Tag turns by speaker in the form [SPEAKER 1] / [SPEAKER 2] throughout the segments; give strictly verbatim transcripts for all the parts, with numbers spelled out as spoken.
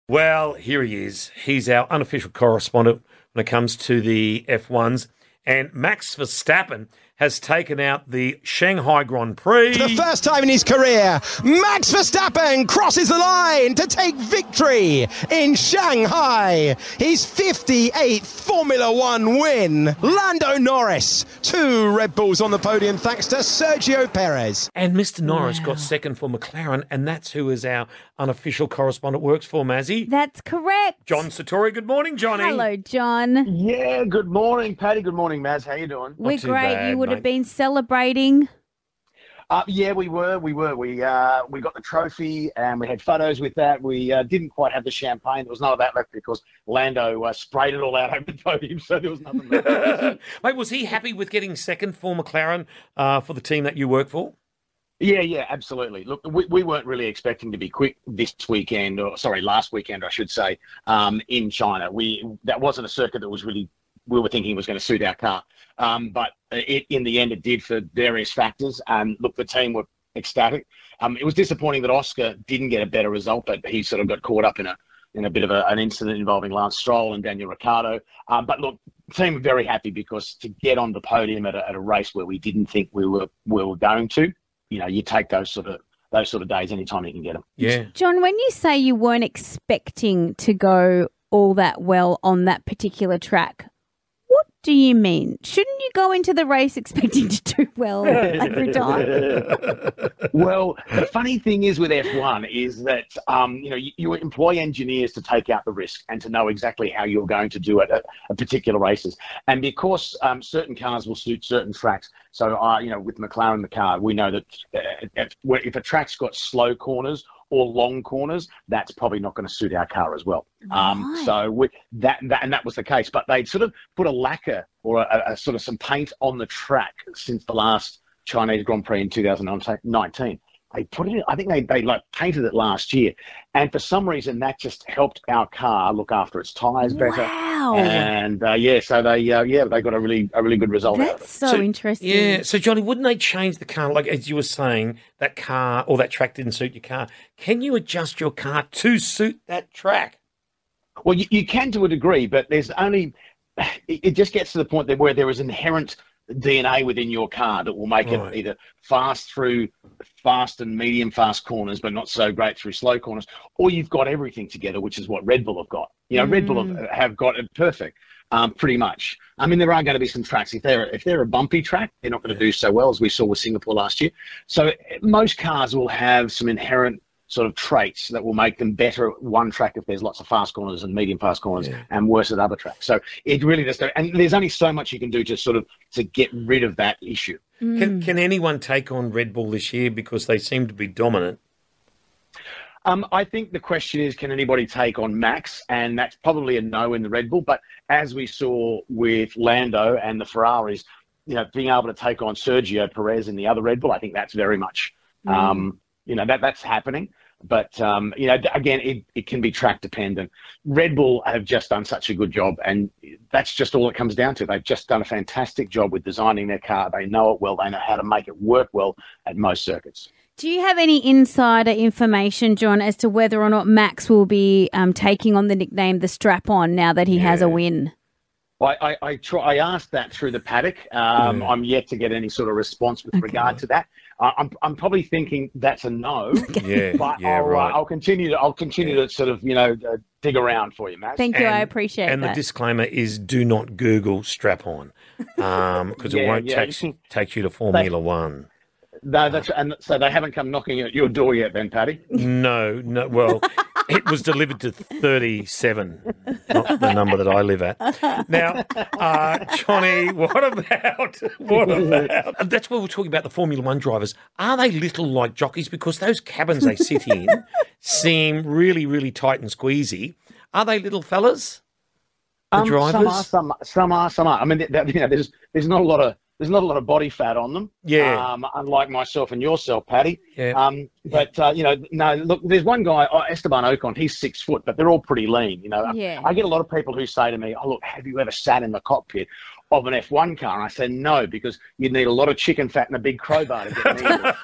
[SPEAKER 1] Well, here he is. He's our unofficial correspondent when it comes to the F ones. And Max Verstappen has taken out the Shanghai Grand Prix.
[SPEAKER 2] For the first time in his career, Max Verstappen crosses the line to take victory in Shanghai. His fifty-eighth Formula One win. Lando Norris, two Red Bulls on the podium thanks to Sergio Perez.
[SPEAKER 1] And Mister Norris
[SPEAKER 3] Wow.
[SPEAKER 1] got second for McLaren, and that's who is our unofficial correspondent works for, Mazzy.
[SPEAKER 3] That's correct.
[SPEAKER 1] John Satori. Good morning, Johnny.
[SPEAKER 3] Hello, John.
[SPEAKER 4] Yeah, good morning, Paddy. Good morning, Maz. How you doing?
[SPEAKER 3] We're
[SPEAKER 1] too
[SPEAKER 3] great.
[SPEAKER 1] bad,
[SPEAKER 3] you would
[SPEAKER 1] mate.
[SPEAKER 3] have been celebrating.
[SPEAKER 4] Uh, yeah, we were. We were. We uh, we got the trophy and we had photos with that. We uh, didn't quite have the champagne. There was none of that left because Lando uh, sprayed it all out over the podium, so there was nothing left.
[SPEAKER 1] Mate, was he happy with getting second for McLaren uh, for the team that you work for?
[SPEAKER 4] Yeah, yeah, absolutely. Look, we, we weren't really expecting to be quick this weekend, or sorry, last weekend, I should say, um, in China. We that wasn't a circuit that was really we were thinking was going to suit our car. Um, but it, in the end, it did for various factors. And look, the team were ecstatic. Um, it was disappointing that Oscar didn't get a better result, but he sort of got caught up in a in a bit of a, an incident involving Lance Stroll and Daniel Ricciardo. Um, but look, the team were very happy because to get on the podium at a, at a race where we didn't think we were we were going to, you know, you take those sort of those sort of days anytime you can get them.
[SPEAKER 1] Yeah.
[SPEAKER 3] John, when you say you weren't expecting to go all that well on that particular track, what do you mean? Shouldn't you go into the race expecting to do well every time?
[SPEAKER 4] Well, the funny thing is with F one is that, um, you know, you, you employ engineers to take out the risk and to know exactly how you're going to do it at, at particular races. And because um, certain cars will suit certain tracks, so, uh, you know, with McLaren the car, we know that uh, if, if a track's got slow corners or long corners, that's probably not going to suit our car as well. Um,
[SPEAKER 3] Right.
[SPEAKER 4] so we, that, that and that was the case. But they'd sort of put a lacquer or a, a sort of some paint on the track since the last Chinese Grand Prix in two thousand nineteen. They put it in, I think they, they like painted it last year. And for some reason, that just helped our car look after its tyres better.
[SPEAKER 3] Wow.
[SPEAKER 4] And uh, yeah, so they uh, yeah they got a really a really good result out of
[SPEAKER 3] That's
[SPEAKER 4] it.
[SPEAKER 3] so,
[SPEAKER 1] So,
[SPEAKER 3] interesting.
[SPEAKER 1] Yeah. So, Johnny, wouldn't they change the car? Like, as you were saying, that car or that track didn't suit your car. Can you adjust your car to suit that track?
[SPEAKER 4] Well, you, you can to a degree, but there's only it, it just gets to the point that where there is inherent D N A within your car that will make
[SPEAKER 1] Right.
[SPEAKER 4] it either fast through fast and medium fast corners, but not so great through slow corners, or you've got everything together, which is what Red Bull have got. You know, Red Bull have, have got it perfect, um, pretty much. I mean, there are going to be some tracks. If they're if they're a bumpy track, they're not going to do so well, as we saw with Singapore last year. So most cars will have some inherent sort of traits that will make them better at one track if there's lots of fast corners and medium fast corners,
[SPEAKER 1] Yeah.
[SPEAKER 4] and worse at other tracks. So it really does. And there's only so much you can do to sort of to get rid of that issue.
[SPEAKER 1] Can, can anyone take on Red Bull this year because they seem to be dominant?
[SPEAKER 4] Um, I think the question is, can anybody take on Max? And that's probably a no in the Red Bull. But as we saw with Lando and the Ferraris, you know, being able to take on Sergio Perez in the other Red Bull, I think that's very much, um, you know, that that's happening. But, um, you know, again, it, it can be track dependent. Red Bull have just done such a good job, and that's just all it comes down to. They've just done a fantastic job with designing their car. They know it well. They know how to make it work well at most circuits.
[SPEAKER 3] Do you have any insider information, John, as to whether or not Max will be um, taking on the nickname the Strap-On now that he has a win?
[SPEAKER 4] I, I, I, try, I asked that through the paddock. Um,
[SPEAKER 1] Yeah.
[SPEAKER 4] I'm yet to get any sort of response with
[SPEAKER 3] Okay.
[SPEAKER 4] regard to that. Uh, I'm, I'm probably thinking that's a no,
[SPEAKER 1] Yeah,
[SPEAKER 4] but
[SPEAKER 1] yeah,
[SPEAKER 4] I'll,
[SPEAKER 1] right.
[SPEAKER 4] uh, I'll continue to I'll continue to sort of you know uh, dig around for you, Matt.
[SPEAKER 3] Thank you. I
[SPEAKER 1] And-
[SPEAKER 3] appreciate
[SPEAKER 1] And
[SPEAKER 3] that.
[SPEAKER 1] the disclaimer is do not Google strap-on um, because it
[SPEAKER 4] Yeah,
[SPEAKER 1] won't
[SPEAKER 4] yeah.
[SPEAKER 1] take, take you to Formula One.
[SPEAKER 4] No, that's and so they haven't come knocking at your door yet, then, Paddy.
[SPEAKER 1] No, no. Well, it was delivered to thirty-seven, not the number that I live at. Now, uh, Johnny, what about, what about, that's what we're talking about, the Formula One drivers. Are they little like jockeys? Because those cabins they sit in seem really, really tight and squeezy. Are they little fellas, the
[SPEAKER 4] Um,
[SPEAKER 1] drivers?
[SPEAKER 4] Some are, some, some are, some are. I mean, th- th- you know, there's there's not a lot of there's not a lot of body fat on them.
[SPEAKER 1] Yeah.
[SPEAKER 4] Um, unlike myself and yourself, Paddy.
[SPEAKER 1] Yeah.
[SPEAKER 4] Um, but uh, you know, no. Look, there's one guy, oh, Esteban Ocon. He's six foot, but they're all pretty lean. You know.
[SPEAKER 3] Yeah.
[SPEAKER 4] I get a lot of people who say to me, "Oh, look, have you ever sat in the cockpit?" of an F one car? And I said, no, because you'd need a lot of chicken fat and a big crowbar to get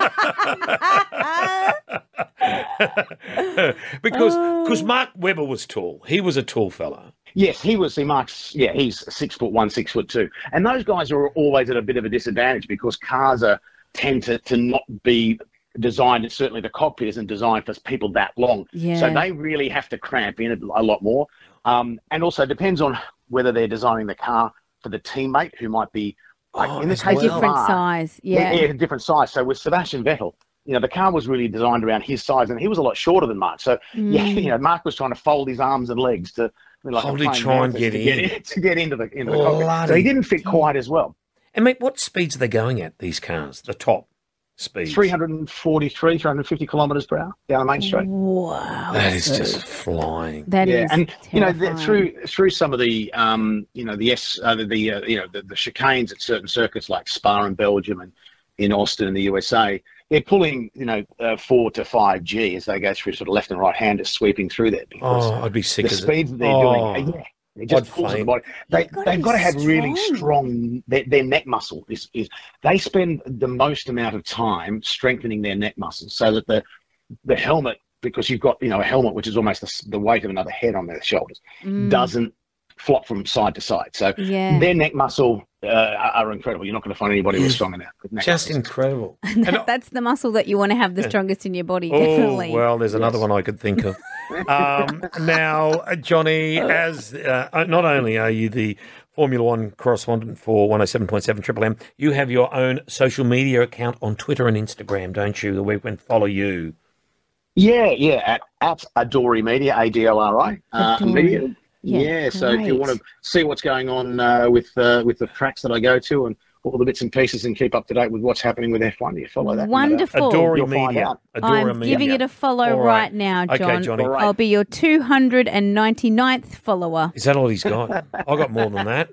[SPEAKER 4] me.
[SPEAKER 1] because because Mark Webber was tall. He was a tall fella.
[SPEAKER 4] Yes, he was. See, Mark's, yeah, he's six foot one, six foot two. And those guys are always at a bit of a disadvantage because cars are tend to, to not be designed, and certainly the cockpit isn't designed for people that long.
[SPEAKER 3] Yeah.
[SPEAKER 4] So they really have to cramp in a lot more. Um, and also depends on whether they're designing the car for the teammate who might be, like
[SPEAKER 1] Oh,
[SPEAKER 4] in the
[SPEAKER 1] as
[SPEAKER 4] case
[SPEAKER 1] well.
[SPEAKER 4] of
[SPEAKER 3] Different
[SPEAKER 4] Mark,
[SPEAKER 3] size. Yeah.
[SPEAKER 4] yeah, yeah, different size. So with Sebastian Vettel, you know, the car was really designed around his size, and he was a lot shorter than Mark. So yeah,
[SPEAKER 3] Mm.
[SPEAKER 4] you know, Mark was trying to fold his arms and legs to like a
[SPEAKER 1] Probably
[SPEAKER 4] praying
[SPEAKER 1] try and
[SPEAKER 4] mantis
[SPEAKER 1] get
[SPEAKER 4] to
[SPEAKER 1] in.
[SPEAKER 4] get to get into the into the
[SPEAKER 1] Bloody
[SPEAKER 4] cockpit. So he didn't fit quite as well.
[SPEAKER 1] And mate, what speeds are they going at, these cars? The top speeds?
[SPEAKER 4] three forty-three, three fifty kilometres per hour down the main straight.
[SPEAKER 3] Wow.
[SPEAKER 1] That is just flying.
[SPEAKER 3] That is
[SPEAKER 4] Yeah, and you know,
[SPEAKER 3] terrifying.
[SPEAKER 4] the, through through some of the um, you know, the S, uh, the, the uh, you know, the, the chicanes at certain circuits like Spa in Belgium and in Austin in the U S A, they're pulling, you know, uh, four to five G as they go through sort of left and right handers sweeping through there because
[SPEAKER 1] Oh, I'd be sick
[SPEAKER 4] the
[SPEAKER 1] as
[SPEAKER 4] speeds that they're
[SPEAKER 1] oh.
[SPEAKER 4] doing, yeah, it just
[SPEAKER 1] I'd
[SPEAKER 4] pulls at the
[SPEAKER 1] faint.
[SPEAKER 4] body. They
[SPEAKER 3] You've gotta
[SPEAKER 4] they've
[SPEAKER 3] be
[SPEAKER 4] got to have really
[SPEAKER 3] strong.
[SPEAKER 4] strong. Their, their neck muscle is is they spend the most amount of time strengthening their neck muscles so that the the helmet, because you've got, you know, a helmet which is almost the, the weight of another head on their shoulders,
[SPEAKER 3] Mm.
[SPEAKER 4] doesn't flop from side to side. So
[SPEAKER 3] Yeah.
[SPEAKER 4] their neck muscle uh, are, are incredible. You're not going to find anybody who's strong enough with neck
[SPEAKER 1] Just
[SPEAKER 4] muscles.
[SPEAKER 1] incredible.
[SPEAKER 3] That- that's the muscle that you want to have the strongest in your body,
[SPEAKER 1] Oh,
[SPEAKER 3] definitely.
[SPEAKER 1] well, there's another
[SPEAKER 4] Yes.
[SPEAKER 1] one I could think of. Um, now, uh, Johnny, as uh, not only are you the Formula One correspondent for one oh seven point seven Triple M, you have your own social media account on Twitter and Instagram, don't you? Where we can follow you.
[SPEAKER 4] Yeah, yeah, at, at Adori Media, A D O R I uh,
[SPEAKER 3] Adori.
[SPEAKER 4] Media.
[SPEAKER 3] Yeah,
[SPEAKER 4] Yeah, so if you
[SPEAKER 3] great.
[SPEAKER 4] want to see what's going on uh, with uh, with the tracks that I go to and all the bits and pieces and keep up to date with what's happening with F one, you follow that.
[SPEAKER 3] Wonderful.
[SPEAKER 1] Adori
[SPEAKER 4] You'll find
[SPEAKER 1] Media.
[SPEAKER 4] out.
[SPEAKER 1] Adora
[SPEAKER 3] I'm
[SPEAKER 1] Media.
[SPEAKER 3] giving it a follow
[SPEAKER 1] All
[SPEAKER 3] right.
[SPEAKER 1] right.
[SPEAKER 3] now,
[SPEAKER 1] Okay,
[SPEAKER 3] John.
[SPEAKER 1] Johnny.
[SPEAKER 4] All right.
[SPEAKER 3] I'll be your two hundred ninety-ninth follower.
[SPEAKER 1] Is that all he's got? I got more than that.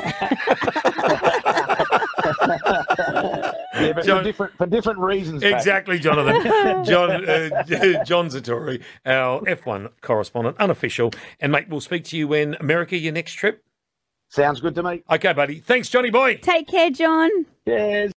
[SPEAKER 4] Yeah, but
[SPEAKER 1] John-
[SPEAKER 4] for different for different reasons. Pat.
[SPEAKER 1] Exactly, Jonathan. John uh, John Zatori, our F one correspondent, unofficial. And, mate, we'll speak to you when America, your next trip.
[SPEAKER 4] Sounds good to me.
[SPEAKER 1] Okay, buddy. Thanks, Johnny boy.
[SPEAKER 3] Take care, John.
[SPEAKER 4] Cheers.